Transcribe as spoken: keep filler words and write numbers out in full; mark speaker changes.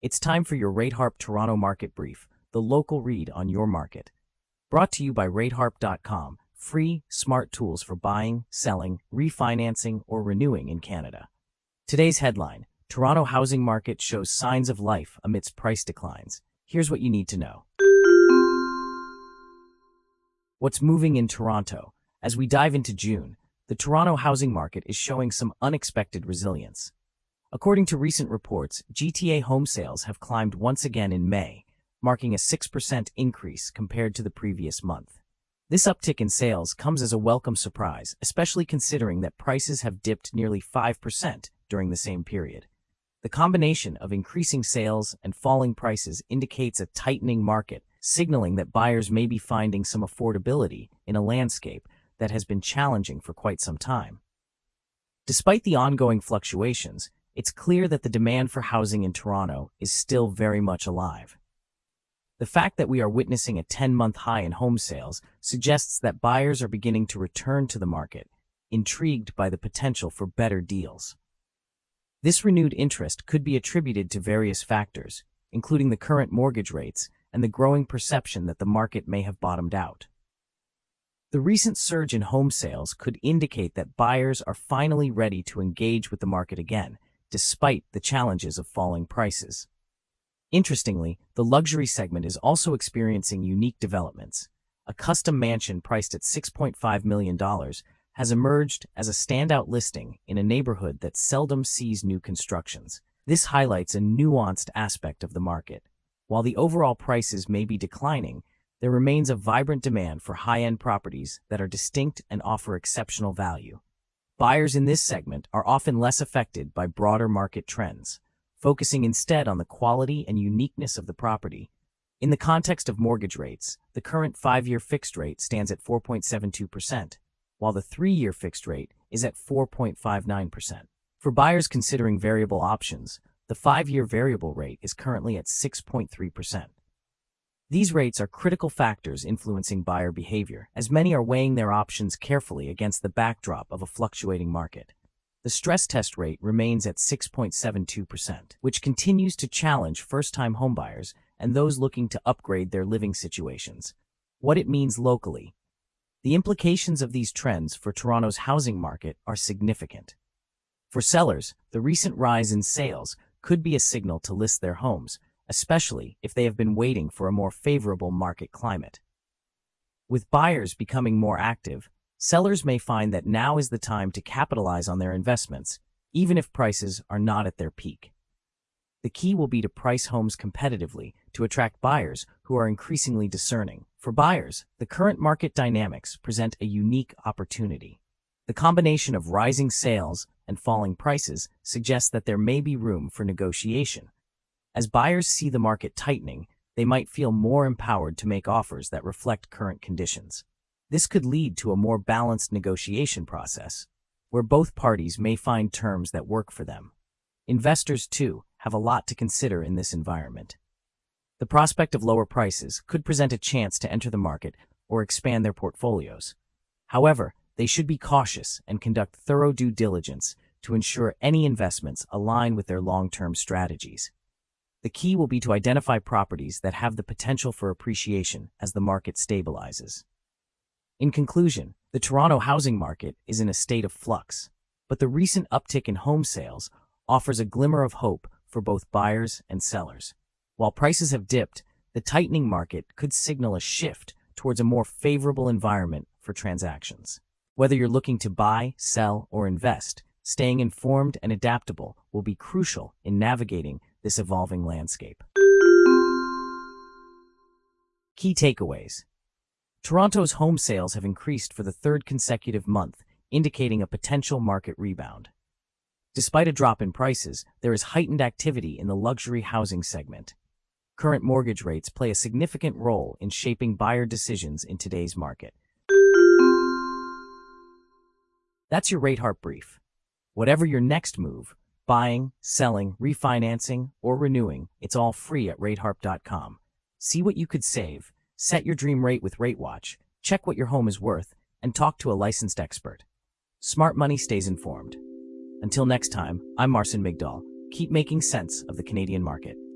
Speaker 1: It's time for your RateHarp Toronto Market Brief, the local read on your market. Brought to you by rate harp dot com, free, smart tools for buying, selling, refinancing, or renewing in Canada. Today's headline: Toronto housing market shows signs of life amidst price declines. Here's what you need to know. What's moving in Toronto? As we dive into June, the Toronto housing market is showing some unexpected resilience. According to recent reports, G T A home sales have climbed once again in May, marking a six percent increase compared to the previous month. This uptick in sales comes as a welcome surprise, especially considering that prices have dipped nearly five percent during the same period. The combination of increasing sales and falling prices indicates a tightening market, signaling that buyers may be finding some affordability in a landscape that has been challenging for quite some time. Despite the ongoing fluctuations, it's clear that the demand for housing in Toronto is still very much alive. The fact that we are witnessing a ten-month high in home sales suggests that buyers are beginning to return to the market, intrigued by the potential for better deals. This renewed interest could be attributed to various factors, including the current mortgage rates and the growing perception that the market may have bottomed out. The recent surge in home sales could indicate that buyers are finally ready to engage with the market again, despite the challenges of falling prices. Interestingly, the luxury segment is also experiencing unique developments. A custom mansion priced at six point five million dollars has emerged as a standout listing in a neighborhood that seldom sees new constructions. This highlights a nuanced aspect of the market. While the overall prices may be declining, there remains a vibrant demand for high-end properties that are distinct and offer exceptional value. Buyers in this segment are often less affected by broader market trends, focusing instead on the quality and uniqueness of the property. In the context of mortgage rates, the current five-year fixed rate stands at four point seven two percent, while the three-year fixed rate is at four point five nine percent. For buyers considering variable options, the five-year variable rate is currently at six point three percent. These rates are critical factors influencing buyer behavior, as many are weighing their options carefully against the backdrop of a fluctuating market. The stress test rate remains at six point seven two percent, which continues to challenge first-time homebuyers and those looking to upgrade their living situations. What it means locally. The implications of these trends for Toronto's housing market are significant. For sellers, the recent rise in sales could be a signal to list their homes, especially if they have been waiting for a more favorable market climate. With buyers becoming more active, sellers may find that now is the time to capitalize on their investments, even if prices are not at their peak. The key will be to price homes competitively to attract buyers who are increasingly discerning. For buyers, the current market dynamics present a unique opportunity. The combination of rising sales and falling prices suggests that there may be room for negotiation. As buyers see the market tightening, they might feel more empowered to make offers that reflect current conditions. This could lead to a more balanced negotiation process, where both parties may find terms that work for them. Investors, too, have a lot to consider in this environment. The prospect of lower prices could present a chance to enter the market or expand their portfolios. However, they should be cautious and conduct thorough due diligence to ensure any investments align with their long-term strategies. The key will be to identify properties that have the potential for appreciation as the market stabilizes. In conclusion, the Toronto housing market is in a state of flux, but the recent uptick in home sales offers a glimmer of hope for both buyers and sellers. While prices have dipped, the tightening market could signal a shift towards a more favorable environment for transactions. Whether you're looking to buy, sell, or invest, staying informed and adaptable will be crucial in navigating this evolving landscape. Key takeaways. Toronto's home sales have increased for the third consecutive month, indicating a potential market rebound. Despite a drop in prices, there is heightened activity in the luxury housing segment. Current mortgage rates play a significant role in shaping buyer decisions in today's market. That's your RateHarp Brief. Whatever your next move, buying, selling, refinancing, or renewing, it's all free at rate harp dot com. See what you could save, set your dream rate with RateWatch, check what your home is worth, and talk to a licensed expert. Smart money stays informed. Until next time, I'm Marcin Migdal. Keep making sense of the Canadian market.